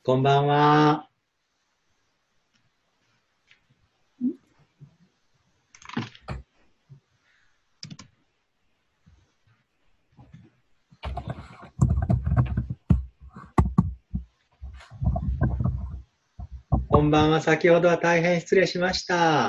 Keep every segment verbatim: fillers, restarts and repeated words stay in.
こんばんは。こんばんは。先ほどは大変失礼しました。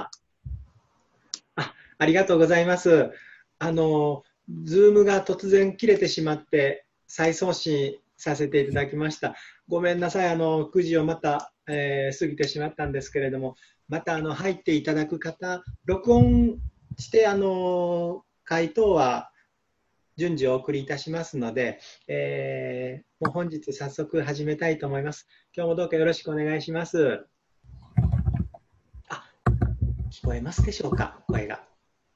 あ、ありがとうございます。あの、ズームが突然切れてしまって、再送信させていただきました。ごめんなさい。あの、くじをまた、えー過ぎてしまったんですけれども、また、あの、入っていただく方、録音して、あの、回答は順次お送りいたしますので、えーもう本日早速始めたいと思います。今日もどうかよろしくお願いします。あ、聞こえますでしょうか、声が。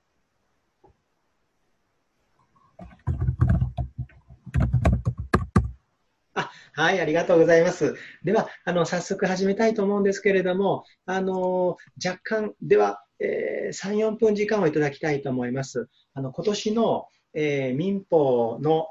あ、はい、ありがとうございます。では、あの、早速始めたいと思うんですけれども、あの、若干、では、えー、さん、よんぷん時間をいただきたいと思います。あの、今年の、えー民法の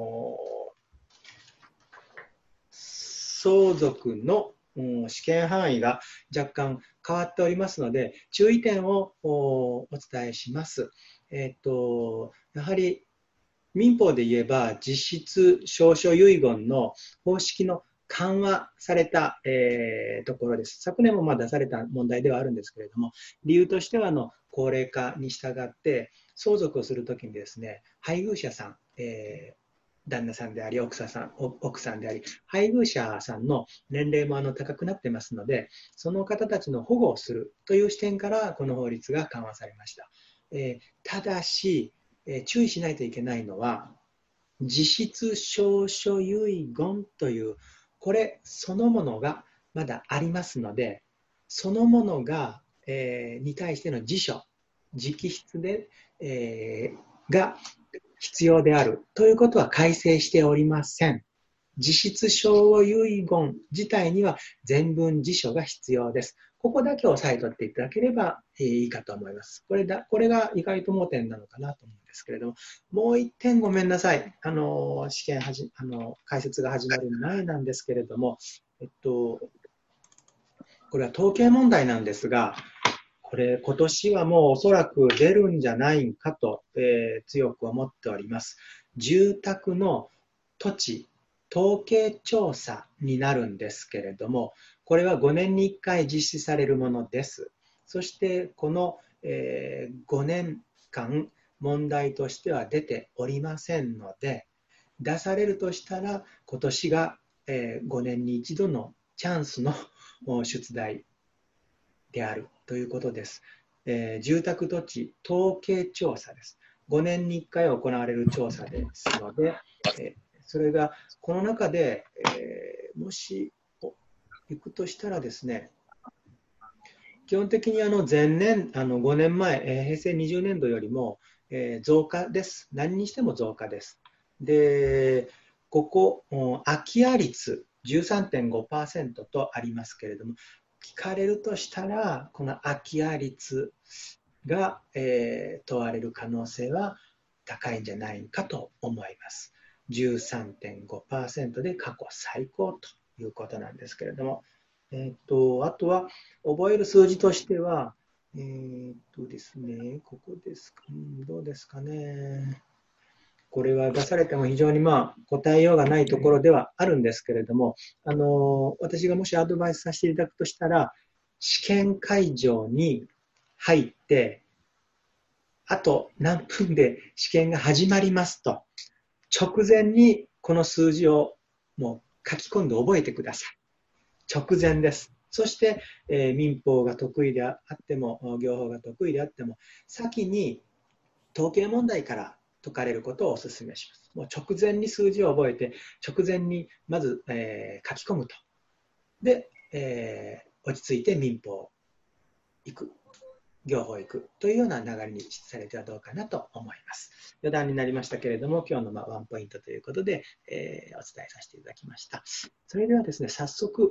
相続のうん試験範囲が若干変わっておりますので、注意点をおお伝えします。えっと、やはり民法で言えば、実質証書遺言の方式の緩和された、えーところです。昨年もまあ出された問題ではあるんですけれども、理由としてはあの高齢化に従って、相続をするときにですね、配偶者さん、えー旦那さんであり奥さん、奥さんであり、配偶者さんの年齢もあの高くなってますので、その方たちの保護をするという視点からこの法律が緩和されました。えーただし、えー注意しないといけないのは、実質証書遺言という、これそのものがまだありますので、そのものが、えーに対しての辞書、直筆で、えーが必要であるということは改正しておりません。実質証遺言自体には全文辞書が必要です。ここだけ押さえとっていただければいいかと思います。これだ、これが意外と盲点なのかなと思うんですけれども、もう一点ごめんなさい。あの、試験はじ、あの、解説が始まる前なんですけれども、えっと、これは統計問題なんですが、これ今年はもうおそらく出るんじゃないかと、えー強く思っております。住宅の土地統計調査になるんですけれども、これはごねんにいっかい実施されるものです。そしてこの、えーごねんかん問題としては出ておりませんので、出されるとしたら今年が、えーごねんに一度のチャンスの出題であるということです。えー住宅土地統計調査です。ごねんにいっかい行われる調査ですので、えーそれがこの中で、えーもし行くとしたらですね、基本的にあの前年、あのごねんまえ、えー平成にじゅうねんどよりも、えー増加です。何にしても増加です。で、ここ、空き家率じゅうさんてんごパーセントとありますけれども、聞かれるとしたら、この空き家率が、えー問われる可能性は高いんじゃないかと思います。じゅうさんてんごパーセントで過去最高ということなんですけれども、えっと、あとは、覚える数字としては、えーっとですね、ここですか、うん、どうですかね。これは出されても非常にまあ答えようがないところではあるんですけれども、あの、私がもしアドバイスさせていただくとしたら、試験会場に入って、あと何分で試験が始まりますと、直前にこの数字をもう書き込んで覚えてください。直前です。そして、えー民法が得意であっても、業法が得意であっても、先に統計問題から解かれることをお勧めします。もう直前に数字を覚えて、直前にまず、えー書き込むと。で、えー落ち着いて民法行く、業法行くというような流れにされてはどうかなと思います。余談になりましたけれども、今日のまあワンポイントということで、えーお伝えさせていただきました。それではですね、早速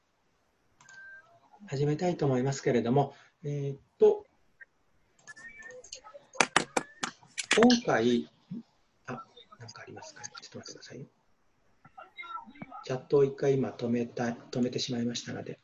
始めたいと思いますけれども、えーっと、今回、あ、なんかありますかね。ちょっと待ってください。 チャットを一回今止めた、止めてしまいましたので。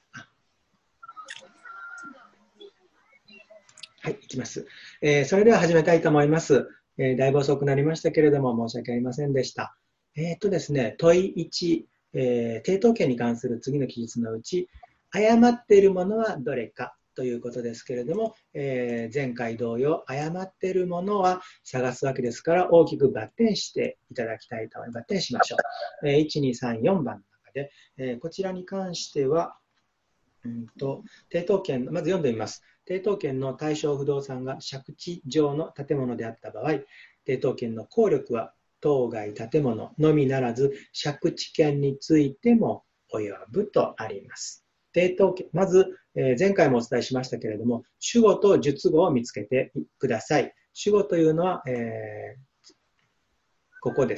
はい、いきます。えー、それでは始めたいと思います。えー、だいぶ遅くなりましたけれども、申し訳ありませんでした。えっとですね、問いいち、えー、抵当権に関する次の記述のうち、誤っているものはどれかということですけれども、えー、前回同様、誤っているものは探すわけですから、大きくバッテンしていただきたいと思います。バッテンしましょう。えー、いち、に、さん、よんばんの中で、えー、こちらに関しては、うんと、抵当権、まず読んでみます。抵当権の対象不動産が借地上の建物であった場合、抵当権の効力は当該建物のみならず、借地権についても及ぶとあります。抵当権、まず、えー、前回もお伝えしましたけれども、主語と述語を見つけてください。主語というのは、えー、ここです。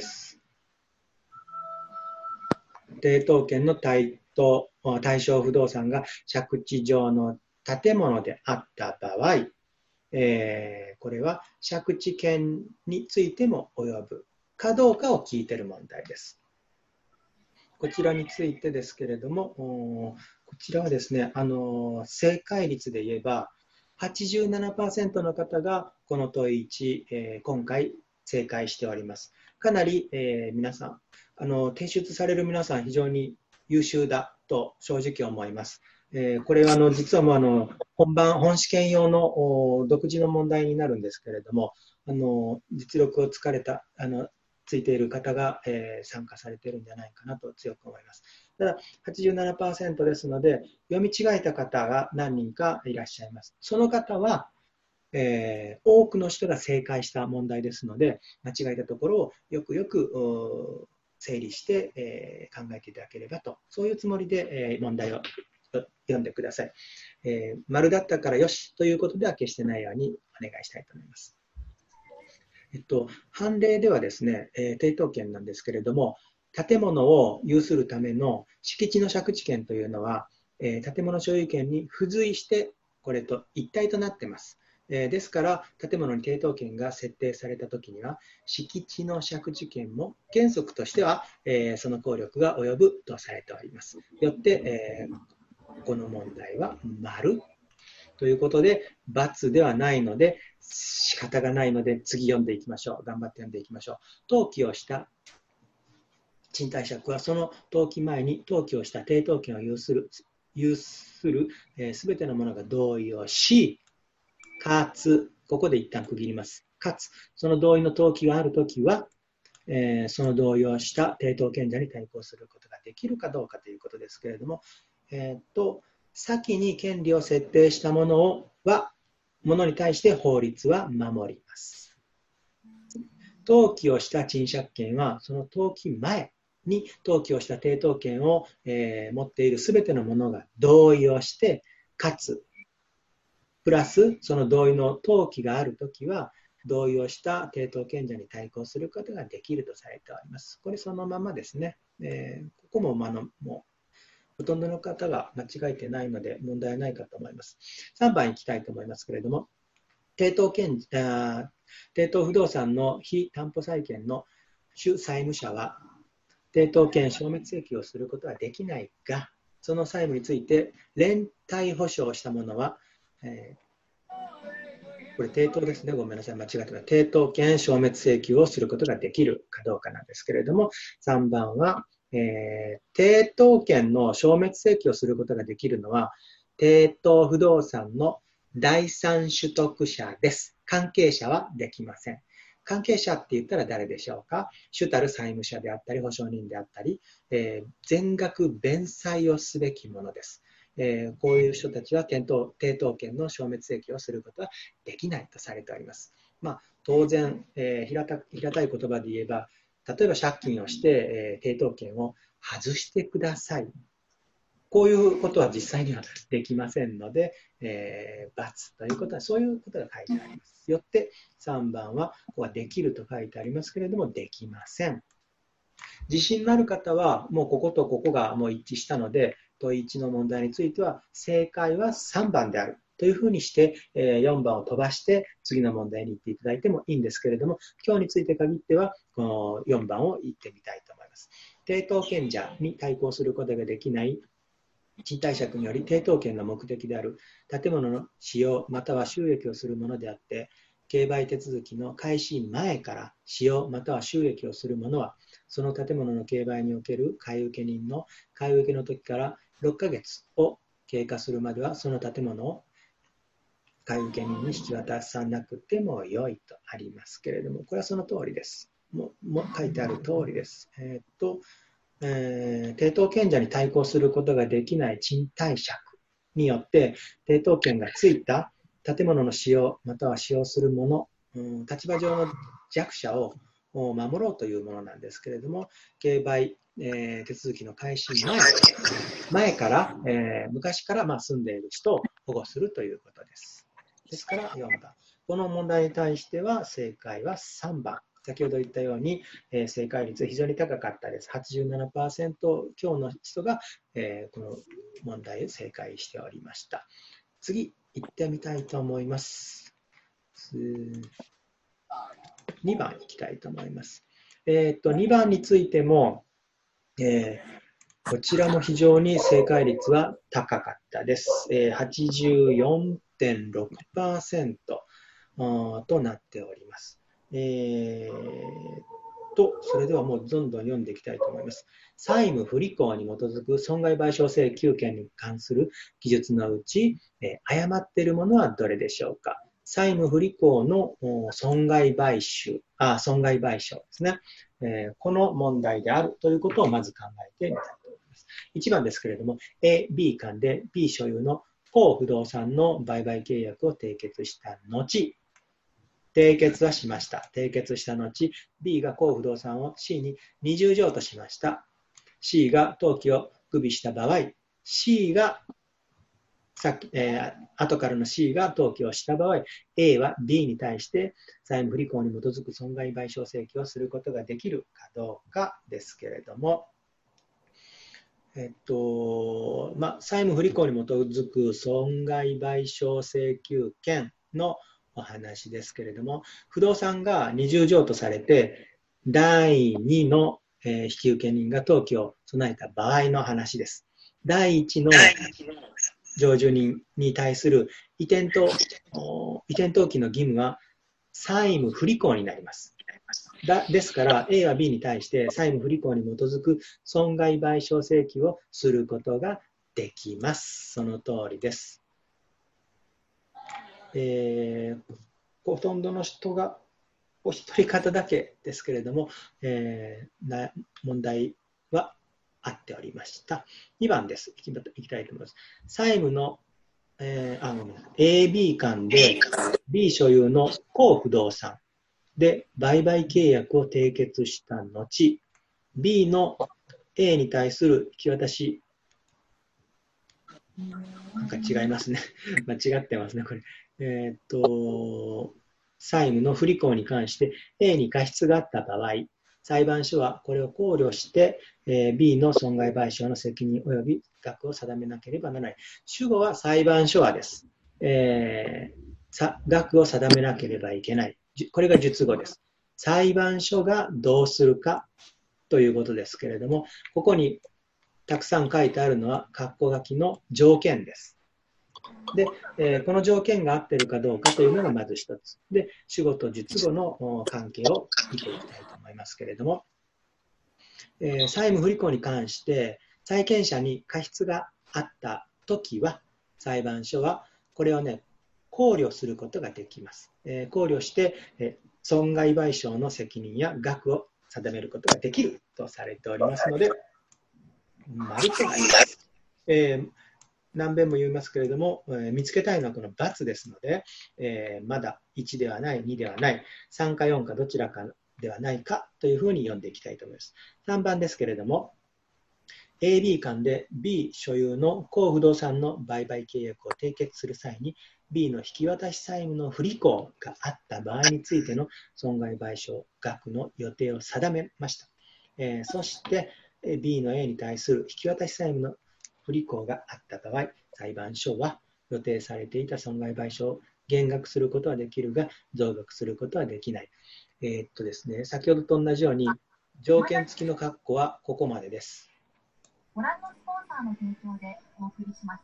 抵当権の対等対象不動産が借地上の建物であった場合、えー、これは借地権についても及ぶかどうかを聞いている問題です。こちらについてですけれども、こちらはですね、あの正解率で言えば、はちじゅうななパーセント の方がこの問いいち、えー、今回正解しております。かなり、えー、皆さん、あの提出される皆さん、非常に優秀だと正直思います。えー、これはあの実はもうあの本番、本試験用の独自の問題になるんですけれども、あの実力をつかれた、あのついている方が、えー、参加されているんじゃないかなと強く思います。ただ、はちじゅうななパーセント ですので、読み違えた方が何人かいらっしゃいます。その方は、えー、多くの人が正解した問題ですので、間違えたところをよくよく整理して、えー、考えていただければと、そういうつもりで、えー、問題を読んでください。えー、丸だったからよしということでは決してないようにお願いしたいと思います。えっと、判例ではですね、えー、抵当権なんですけれども、建物を有するための敷地の借地権というのは、えー、建物所有権に付随してこれと一体となっています。えー、ですから、建物に抵当権が設定されたときには、敷地の借地権も原則としては、えー、その効力が及ぶとされております。よって、えー、この問題は丸ということで、×ではないので、仕方がないので、次読んでいきましょう。頑張って読んでいきましょう。登記をした賃貸借は、その登記前に登記をした抵当権を有する、有するすべ、えー、てのものが同意をし、かつ、ここで一旦区切ります。かつ、その同意の登記があるときは、えー、その同意をした抵当権者に対抗することができるかどうかということですけれども、えー、っと、先に権利を設定したものをは、ものに対して法律は守ります。登記をした賃借権は、その登記前に登記をした抵当権を、えー、持っているすべてのものが同意をして、かつ、プラス、その同意の登記があるときは、同意をした抵当権者に対抗することができるとされております。これそのままですね。えー、ここも、まあの、もうほとんどの方が間違えてないので問題ないかと思います。さんばんいきたいと思いますけれども、抵当権、抵当不動産の非担保債権の主債務者は、抵当権消滅請求をすることはできないが、その債務について連帯保証したものは、えー、これ抵当ですね。ごめんなさい。間違ってます。抵当権消滅請求をすることができるかどうかなんですけれども、さんばんは、えー、抵当権の消滅請求をすることができるのは、抵当不動産の第三取得者です。関係者はできません。関係者って言ったら誰でしょうか。主たる債務者であったり、保証人であったり、えー、全額弁済をすべきものです。えー、こういう人たちは抵当、抵当権の消滅請求をすることはできないとされております。まあ、当然、えー、平た、平たい言葉で言えば、例えば借金をして、えー、抵当権を外してください。こういうことは実際にはできませんので、えー、×ということは、そういうことが書いてあります。よって、さんばんは、ここはできると書いてありますけれども、できません。自信のある方は、もうこことここがもう一致したので、問いいちの問題については、正解はさんばんであるというふうにして、よんばんを飛ばして、次の問題に行っていただいてもいいんですけれども、今日について限っては、このよんばんを言ってみたいと思います。 抵当権者に対抗することができない賃貸借により抵当権の目的である建物の使用または収益をするものであって、競売手続きの開始前から使用または収益をするものは、その建物の競売における買受人の買受の時からろっかげつを経過するまでは、その建物を買受人に引き渡さなくてもよいとありますけれども、これはその通りです。もも書いてある通りです。えーっとえー、抵当権者に対抗することができない賃貸借によって抵当権がついた建物の使用または使用するもの、うん、立場上の弱者を守ろうというものなんですけれども、競売、えー、手続きの開始前前から、えー、昔からまあ住んでいる人を保護するということです。ですからよんばん。この問題に対しては正解はさんばん。先ほど言ったように、えー、正解率非常に高かったです。はちじゅうななパーセント 強の人が、えー、この問題を正解しておりました。次、行ってみたいと思います。にばん行きたいと思います。えー、とにばんについても、えー、こちらも非常に正解率は高かったです。えー、はちじゅうよんてんろくパーセント となっております。えー、と、それではもうどんどん読んでいきたいと思います。債務不履行に基づく損害賠償請求権に関する記述のうち、えー、誤っているものはどれでしょうか。債務不履行の損害賠償、あ、損害賠償ですね、えー。この問題であるということをまず考えてみたいと思います。いちばんですけれども、A、B 間で B 所有の公不動産の売買契約を締結した後、締結はしました。締結した後、B が公不動産を C に二重譲渡しました。C が登記を不備した場合、C がさっき、えー、後からの C が登記をした場合、A は B に対して債務不履行に基づく損害賠償請求をすることができるかどうかですけれども、えっと、まあ、債務不履行に基づく損害賠償請求権のお話ですけれども、不動産が二重譲渡されて、だいにの引受人が登記を備えた場合の話です。だいいちの譲受人に対する移転と移転登記の義務は債務不履行になります。だですから A は B に対して債務不履行に基づく損害賠償請求をすることができます。その通りです。えー、ほとんどの人がお一人方だけですけれども、えー、な問題は合っておりました。にばんです。いきいきたいと思います。債務の、えー、あごめんなさい エービー 間で B 所有の公不動産で売買契約を締結した後、B の A に対する引き渡し、なんか違いますね。間違ってますね、これ。えー、っと、債務の不履行に関して A に過失があった場合、裁判所はこれを考慮して、えー、B の損害賠償の責任及び額を定めなければならない。主語は裁判所はです。えー、額を定めなければいけない。これが述語です。裁判所がどうするかということですけれども、ここにたくさん書いてあるのは、括弧書きの条件です。で、えー、この条件が合っているかどうかというのがまず一つ。で、主語と述語の関係を見ていきたいと思いますけれども、えー、債務不履行に関して、債権者に過失があったときは、裁判所はこれをね、考慮することができます。えー、考慮して、えー、損害賠償の責任や額を定めることができるとされておりますので、丸となります。えー何遍も言いますけれども、えー、見つけたいのはこの×ですので、えー、まだいちではない、にではない、さんかよんかどちらかではないかというふうに読んでいきたいと思います。さんばんですけれども、エービー 間で B 所有の公不動産の売買契約を締結する際に B の引き渡し債務の不履行があった場合についての損害賠償額の予定を定めました。えー、そして B の A に対する引き渡し債務の不履行があった場合、裁判所は予定されていた損害賠償を減額することはできるが、増額することはできない。えー、っとですね、先ほどと同じように、 条件付きの括弧はここまでです。 ご覧のスポンサーの提供でお送りします。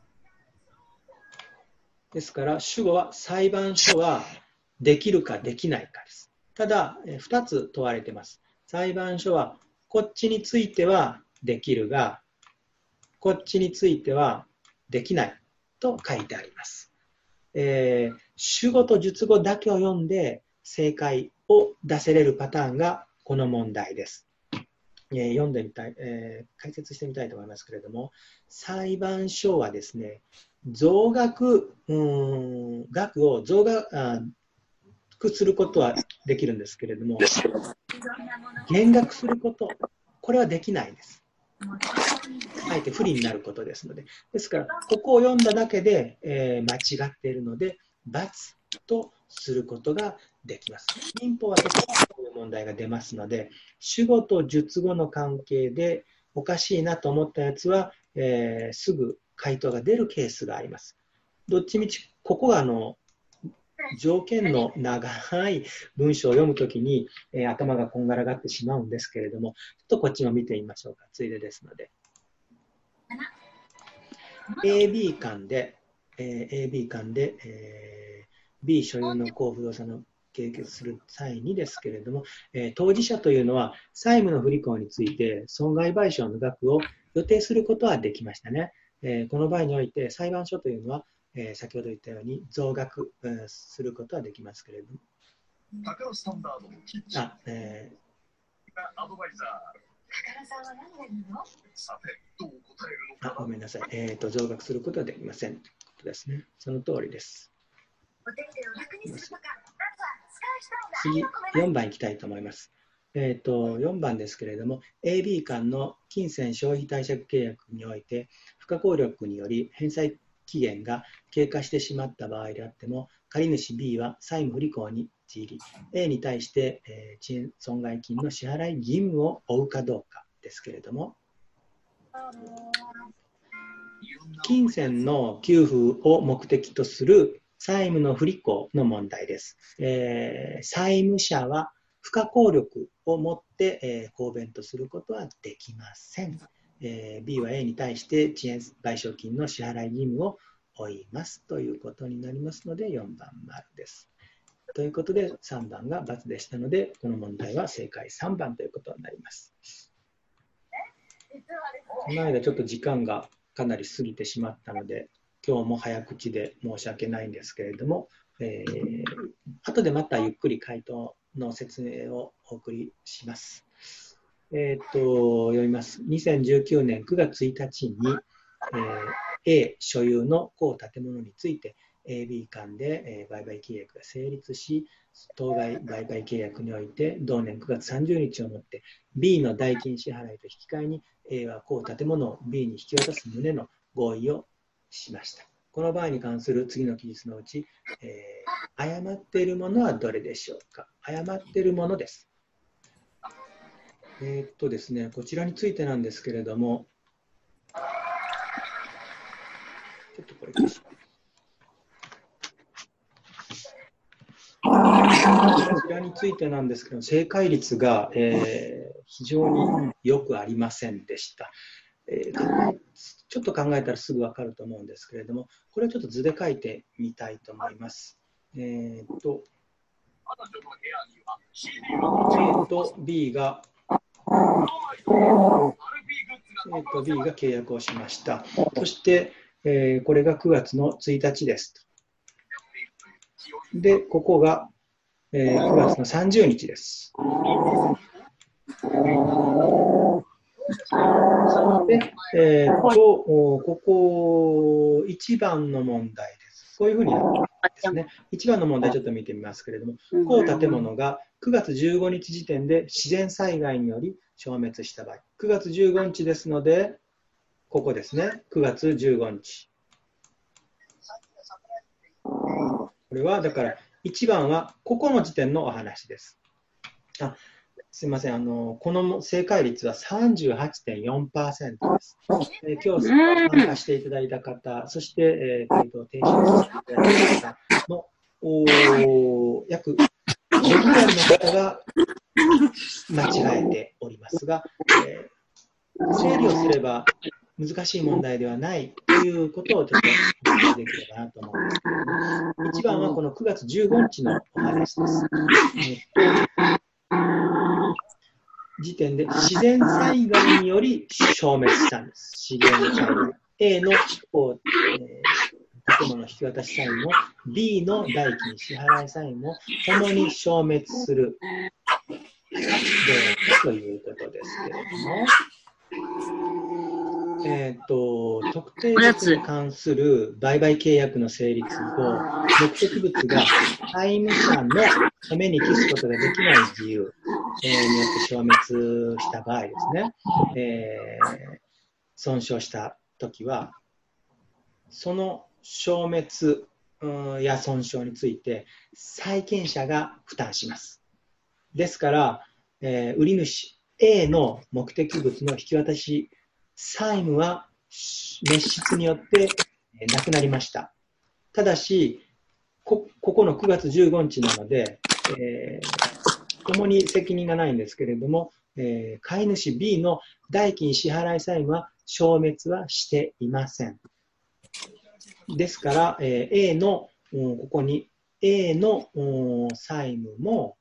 ですから、主語は裁判所はできるかできないかです。ただ、ふたつ問われています。裁判所はこっちについてはできるが、こっちについてはできないと書いてあります。えー、主語と述語だけを読んで正解を出せれるパターンがこの問題です。えー、読んでみたい、えー、解説してみたいと思いますけれども、裁判所はですね、増額、うーん、額を増額することはできるんですけれども、減額すること、これはできないです。あえて不利になることですので。ですから、ここを読んだだけで、えー、間違っているので、×とすることができます。民法は結構こういう問題が出ますので、主語と述語の関係でおかしいなと思ったやつは、えー、すぐ回答が出るケースがあります。どっちみち、ここがあの、条件の長い文章を読むときに、えー、頭がこんがらがってしまうんですけれども、ちょっとこっちも見てみましょうか。ついでですので。エービー 間で、えー、エービー 間で、えー、B 所有の高不動産の締結する際にですけれども、えー、当事者というのは債務の不履行について損害賠償の額を予定することはできましたね。えー、この場合において裁判所というのは、えー、先ほど言ったように増額、えー、することはできますけれども。あ、えー、アドバイザー。あ、ごめんなさい。えっと、増額することはできません。ということですね。その通りです。次、よんばんいきたいと思います。えっと、よんばんですけれども、エービー 間の金銭消費貸借契約において、不可抗力により返済期限が経過してしまった場合であっても、借主 B は債務不履行に陥り、A に対して、えー、遅延損害金の支払い義務を負うかどうかですけれども、金銭の給付を目的とする債務の不履行の問題です。えー、債務者は不可抗力を持って、えー、抗弁とすることはできません。えー、B は A に対して遅延賠償金の支払い義務を負いますということになりますので、よんばん丸です。ということで、さんばんが×でしたので、この問題は正解さんばんということになります。この間ちょっと時間がかなり過ぎてしまったので、今日も早口で申し訳ないんですけれども、えー、後でまたゆっくり回答の説明をお送りします。えー、っと、読みます。にせんじゅうきゅうねんくがつついたちに、えー、A 所有の公建物について エービー 間で、えー、売買契約が成立し、当該売買契約において同年くがつさんじゅうにちをもって B の代金支払いと引き換えに A は公建物を B に引き渡す旨の合意をしました。この場合に関する次の記述のうち、えー、誤っているものはどれでしょうか。誤っているものです。えー、っとですね、こちらについてなんですけれども、ちょっとこれ消します。こちらについてなんですけど、正解率が、えー、非常によくありませんでした。えー、考えちょっと考えたらすぐ分かると思うんですけれども、これをちょっと図で書いてみたいと思います。えー、っと、A と B が、A と B が契約をしました。そして、えー、これがくがつのついたちですと。で、ここが、えー、くがつのさんじゅうにちです。で、えー、と、ここいちばんの問題です。こういうふうになってますね。いちばんの問題ちょっと見てみますけれども、公建物がくがつじゅうごにち時点で自然災害により消滅した場合、くがつじゅうごにちですので、ここですね、くがつじゅうごにち。これはだからいちばんはここの時点のお話です。あ、すみません、あのこの正解率は さんじゅうはちてんよんパーセント です。えー、今日参加していただいた方、そして、えー、回答を提出していただいた方のお約ごにんの方が間違えておりますが、えー、整理をすれば難しい問題ではないということをちょっとお伝えできればなと思うんですけれども、いちばんはこのくがつじゅうごにちのお話です。えっと、時点で自然災害により消滅したんです。資源災害。A の、えー、建物引き渡し債務も B の代金支払い債務もともに消滅するということですけれども、えー、と特定物に関する売買契約の成立後、目的物が債務者の責めに帰すことができない自由、えー、によって消滅した場合ですね、えー、損傷したときは、その消滅や損傷について債権者が負担します。ですから、えー、売主 A の目的物の引き渡し債務は滅失によってなくなりました。ただし、こ、ここのくがつじゅうごにちなので、えー、共に責任がないんですけれども、えー、買い主 B の代金支払い債務は消滅はしていません。ですから、えー、A の、うん、ここに A の、うん、債務も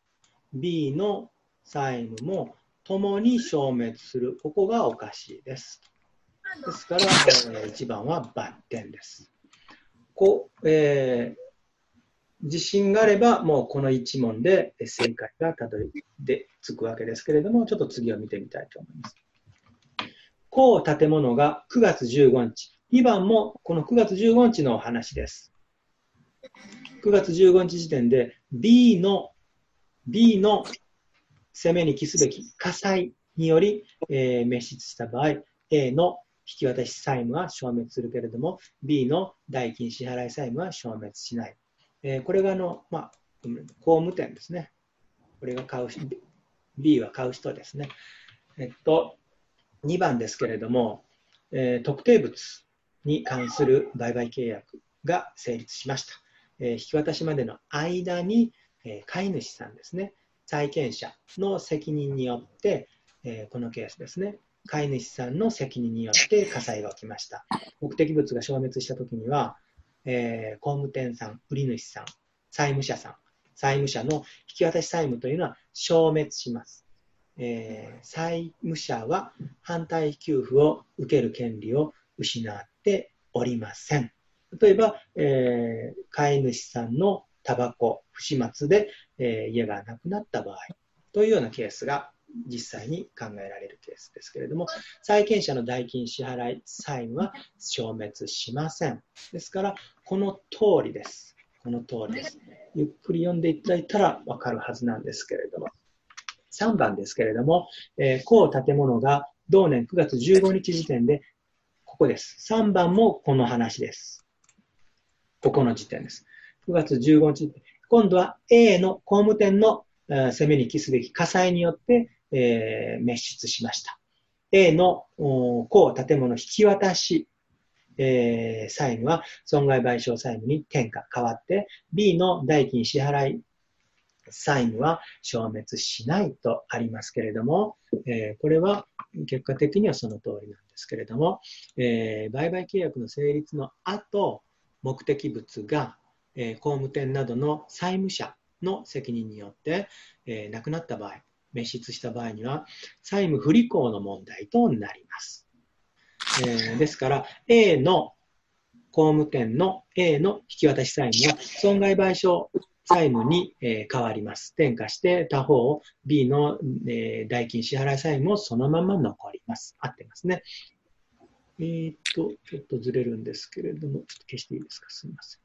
B の債務も共に消滅する。ここがおかしいです。ですから、えー、いちばんはバッテンです。こう、えー、自信があれば、もうこのいち問で正解がたどり着くわけですけれども、ちょっと次を見てみたいと思います。こう建物がくがつじゅうごにち。にばんもこのくがつじゅうごにちのお話です。くがつじゅうごにち時点で B の、B の責めに帰すべき火災により、えー、滅失した場合、A の引き渡し債務は消滅するけれども、B の代金支払い債務は消滅しない。えー、これがあの、まあ、工務店ですね。これが買う人、B は買う人ですね。えっと、にばんですけれども、えー、特定物に関する売買契約が成立しました。えー、引き渡しまでの間に、えー、買い主さんですね。債権者の責任によって、えー、このケースですね、買い主さんの責任によって火災が起きました。目的物が消滅したときには、えー、工務店さん、売り主さん、債務者さん、債務者の引き渡し債務というのは消滅します。えー、債務者は反対給付を受ける権利を失っておりません。例えば、えー、買い主さんのタバコ、不始末で、えー、家がなくなった場合というようなケースが実際に考えられるケースですけれども、債権者の代金支払い債務は消滅しません。ですから、この通りです。この通りです。ゆっくり読んでいただいたらわかるはずなんですけれども。さんばんですけれども、えー、こう建物が同年くがつじゅうごにち時点で、ここです。さんばんもこの話です。ここの時点です。くがつじゅうごにち、今度は A の工務店の責めに帰すべき火災によって、えー、滅失しました。A のこう建物引き渡し、えー、債務は損害賠償債務に転嫁変わって、B の代金支払い債務は消滅しないとありますけれども、えー、これは結果的にはその通りなんですけれども、えー、売買契約の成立の後、目的物が、えー、工務店などの債務者の責任によって、えー、亡くなった場合、滅失した場合には、債務不履行の問題となります。えー、ですから、A の工務店の A の引き渡し債務は損害賠償債務に、えー、変わります。転嫁して他方 B の、えー、代金支払い債務もそのまま残ります。合ってますね。えー、っと、ちょっとずれるんですけれども、ちょっと消していいですか。すみません。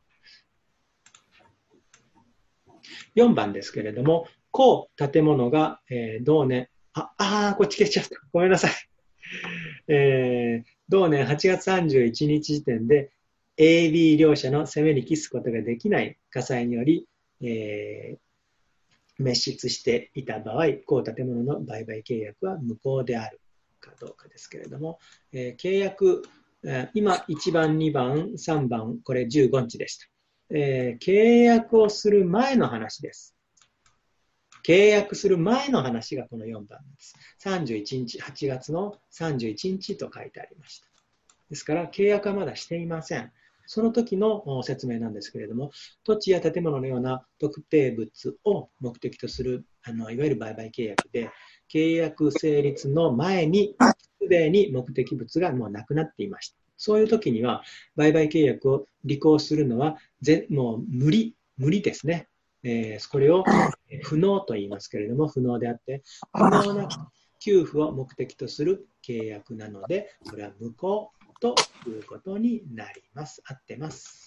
よんばんですけれども、こう建物が、えー、同年、あ、あー、こっち消しちゃった。ごめんなさい。えー、同年はちがつさんじゅういちにち時点で エービー 両者の責めに帰すことができない火災により、えー、滅失していた場合、こう建物の売買契約は無効であるかどうかですけれども、えー、契約、えー、今いちばん、にばん、さんばん、これじゅうごにちでした。えー、契約をする前の話です。 契約する前の話がこのよんばんです。さんじゅういちにち、はちがつのさんじゅういちにちと書いてありました。ですから、契約はまだしていません。その時の説明なんですけれども、土地や建物のような特定物を目的とする、あのいわゆる売買契約で、契約成立の前に、すでに目的物がもうなくなっていました。そういう時には、売買契約を履行するのはぜもう無理、無理ですね。えー、これを不能と言いますけれども、不能であって、不能な給付を目的とする契約なので、これは無効ということになります。合ってます。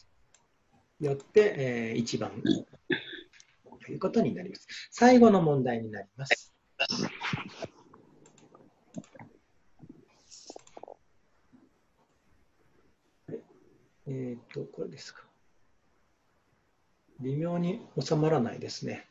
よって、えー、いちばんということになります。最後の問題になります。えっと、これですか。微妙に収まらないですね。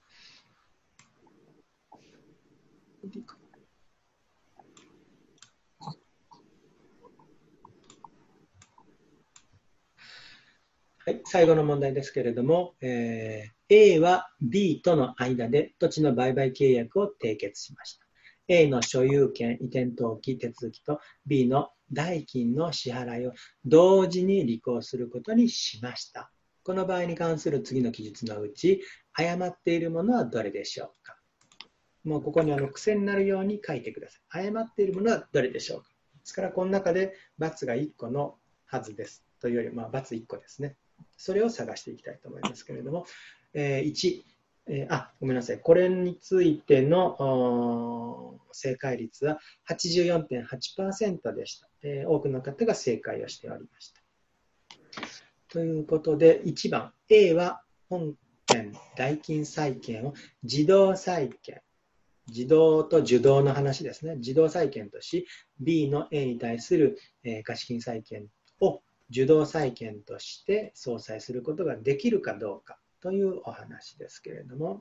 はい、最後の問題ですけれども、えー、A は B との間で土地の売買契約を締結しました。A の所有権移転登記手続きと B の代金の支払いを同時に履行することにしました。この場合に関する次の記述のうち、誤っているものはどれでしょうか。もうここにあの癖になるように書いてください。誤っているものはどれでしょうか。ですから、この中で×がいっこのはずです。というより、まあ、×いっこですね。それを探していきたいと思いますけれども、えー、いち、えー、あ、ごめんなさい。これについての正解率は はちじゅうよんてんはちパーセント でした、えー。多くの方が正解をしておりました。ということで、いちばん、A は本件代金債権を自動債権。自動と受動の話ですね。自動債権とし、B の A に対する貸金債権を受動債権として相殺することができるかどうかというお話ですけれども、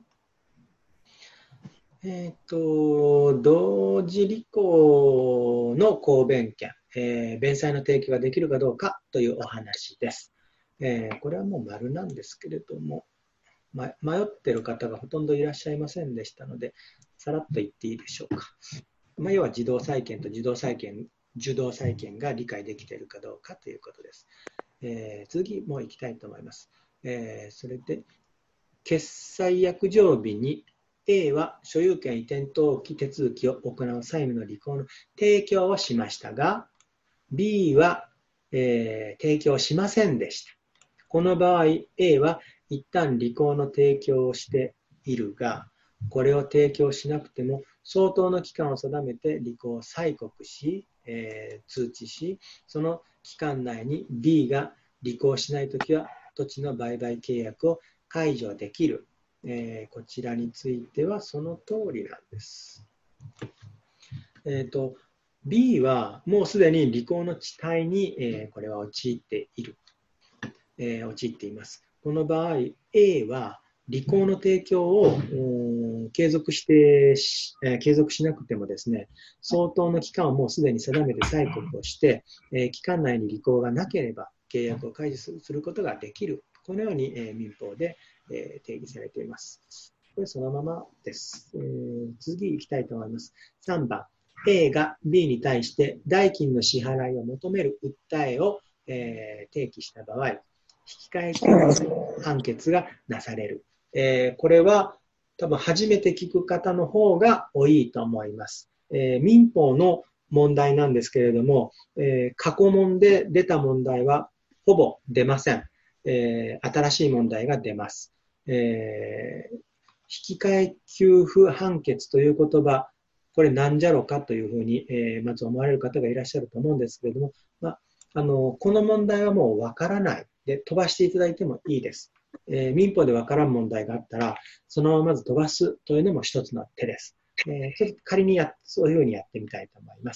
えっと、同時履行の公弁権、えー、弁済の提供ができるかどうかというお話です。えー、これはもう丸なんですけれども、ま、迷っている方がほとんどいらっしゃいませんでしたので、さらっと言っていいでしょうか。まあ、要は自動債権と自動債権、受動債権が理解できているかどうかということです。えー、次も行きたいと思います。えー、それで、決済約定日に A は所有権移転登記手続きを行う債務の履行の提供をしましたが、B は、えー、提供しませんでした。この場合、A は一旦履行の提供をしているが、これを提供しなくても相当の期間を定めて履行を催告し、えー、通知し、その期間内に B が履行しないときは土地の売買契約を解除できる。えー、こちらについてはその通りなんです。えーと、B はもうすでに履行の地帯に、えー、これは陥っている。えー、陥っています。この場合、A は履行の提供を継続してし、えー、継続しなくてもですね、相当の期間をもうすでに定めて催告をして、えー、期間内に履行がなければ契約を解除することができる。このように、えー、民法で、えー、定義されています。これそのままです。えー、次行きたいと思います。さんばん、A が B に対して代金の支払いを求める訴えを、えー、提起した場合、引換給付判決がなされる。えー、これは多分初めて聞く方の方が多いと思います。えー、民法の問題なんですけれども、えー、過去問で出た問題はほぼ出ません。えー、新しい問題が出ます。えー、引換給付判決という言葉、これなんじゃろかというふうに、えー、まず思われる方がいらっしゃると思うんですけれども、まあ、あのこの問題はもうわからないで飛ばしていただいてもいいです。えー、民法でわからん問題があったら、そのまままず飛ばすというのも一つの手です。えー、ちょっと仮にやそういうふうにやってみたいと思います。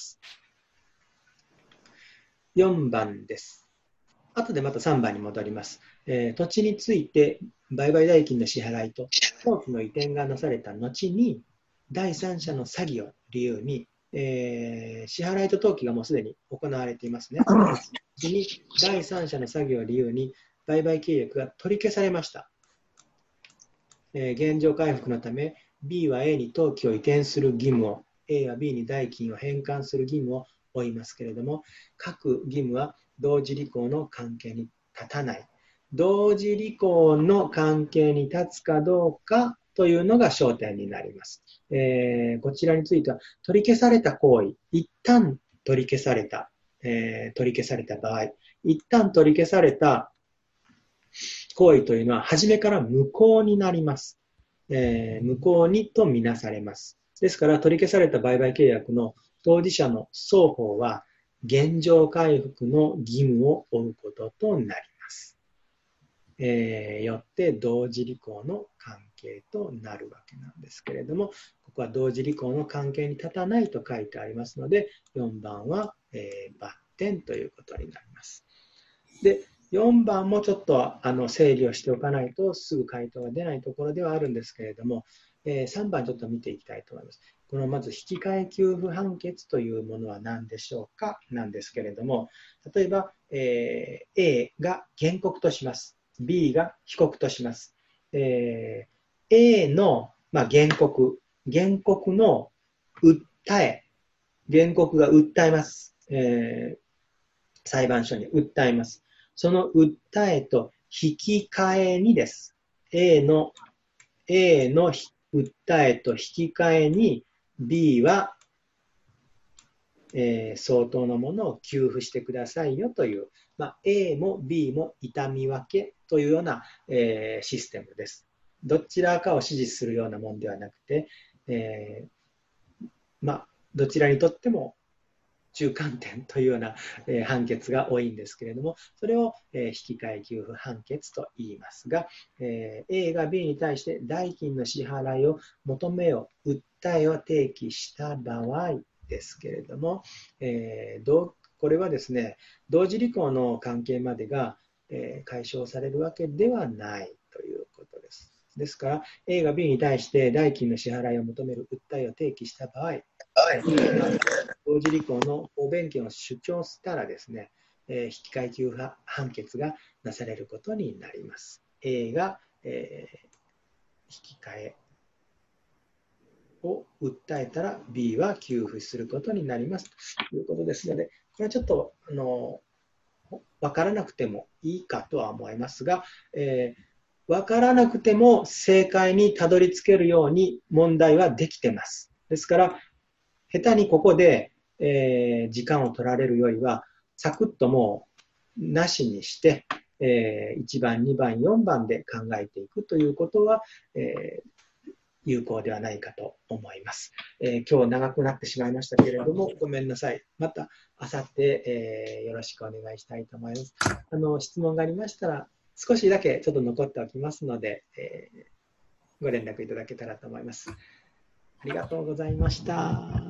よんばんです。後でまたさんばんに戻ります。えー、土地について売買代金の支払いと登記の移転がなされた後に、第三者の詐欺を理由に、えー、支払いと登記がもうすでに行われていますね。次に第三者の詐欺を理由に売買契約が取り消されました。えー、現状回復のため B は A に登記を移転する義務を、A は B に代金を返還する義務を負いますけれども、各義務は同時履行の関係に立たない。同時履行の関係に立つかどうかというのが焦点になります。えー、こちらについては、取り消された行為、一旦取り消された、えー、取り消された場合、一旦取り消された行為というのは、初めから無効になります。えー、無効にとみなされます。ですから、取り消された売買契約の当事者の双方は、原状回復の義務を負うこととなります。えー、よって同時履行の関係となるわけなんですけれども、ここは同時履行の関係に立たないと書いてありますので、よんばんは、えー、バッテンということになります。で、よんばんもちょっとあの整理をしておかないとすぐ回答が出ないところではあるんですけれども、えー、さんばんちょっと見ていきたいと思います。このまず引き換え給付判決というものは何でしょうかなんですけれども、例えば、えー、A が原告とします。B が被告とします。えー、A の、まあ、原告、原告の訴え、原告が訴えます。えー、裁判所に訴えます。その訴えと引き換えにです。A の、A の訴えと引き換えに B は、えー、相当のものを給付してくださいよという、まあ、A も B も痛み分けというような、えー、システムです。どちらかを支持するようなものではなくて、えー、まあ、どちらにとっても中間点というような、えー、判決が多いんですけれども、それを、えー、引き換え給付判決と言いますが、えー、A が B に対して代金の支払いを求めよう、訴えを提起した場合ですけれども、えー、どこれはですね、同時履行の関係までが、えー、解消されるわけではないということです。ですから、A が B に対して代金の支払いを求める訴えを提起した場合、同時履行の法弁権を主張したらですね、えー、引き換え給付判決がなされることになります。A が、えー、引き換えを訴えたら B は給付することになりますということですので、これはちょっとあの分からなくてもいいかとは思いますが、えー、分からなくても正解にたどり着けるように問題はできてます。ですから、下手にここで、えー、時間を取られるよりは、サクッともうなしにして、えー、いちばん、にばん、よんばんで考えていくということは、えー、有効ではないかと思います。えー、今日長くなってしまいましたけれども、ごめんなさい。また、あさって、えー、よろしくお願いしたいと思います。あの、質問がありましたら、少しだけちょっと残っておきますので、えー、ご連絡いただけたらと思います。ありがとうございました。